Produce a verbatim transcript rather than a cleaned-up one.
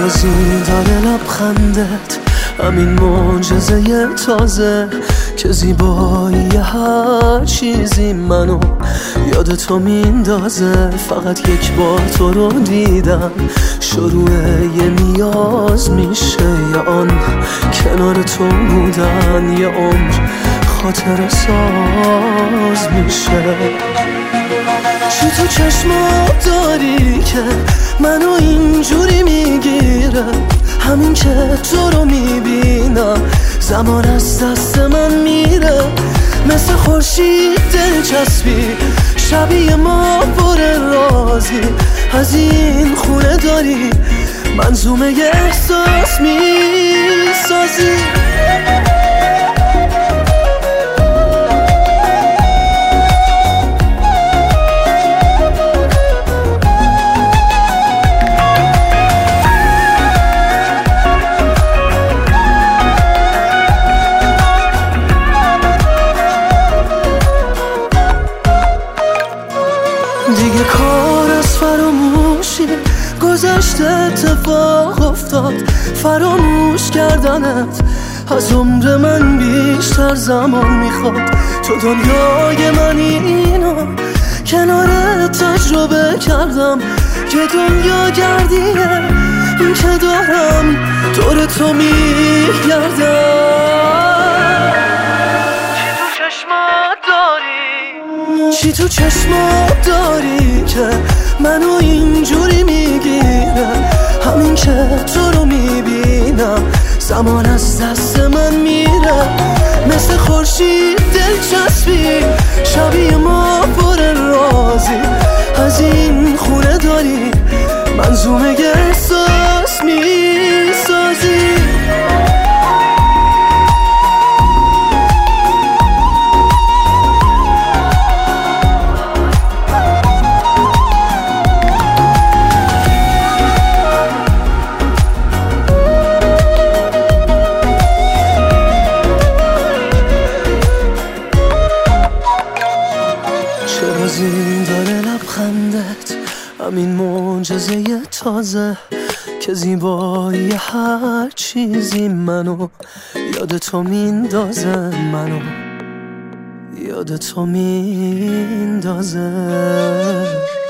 از این داره لبخندت، همین معجزه تازه که زیبایی هر چیزی منو یاد تو میندازه. فقط یک بار تو رو دیدم شروع یه نیاز میشه، یا آن کنار تو بودن یه عمر خاطر ساز میشه. چی تو چشمات داری که منو اینجوری میگیره؟ همین که تو رو میبینم زمان از دست من میره. مثل خورشید دلچسبی شبیه ما پر رازی، از این خونه داری منظومه احساس میسازی. دیگه کار از فراموشی گذشته، اتفاق افتاد فراموش کردنت از عمر من بیشتر زمان میخواد. تو دنیای من اینو کنار تجربه کردم که دنیا گردیه این که دارم دور تو میگردم. چی تو چشمات داری که منو اینجوری میگیره؟ همین که تو رو میبینم زمان از دست من میره. مثل خورشید دلچسبی شبیه ما پر رازی، از این خونه داری منظومه احساس میسازی. چرا از این داره لبخندت، همین معجزه تازه که زیبایی هر چیزی منو یاد تو میندازه، منو یاد تو میندازه.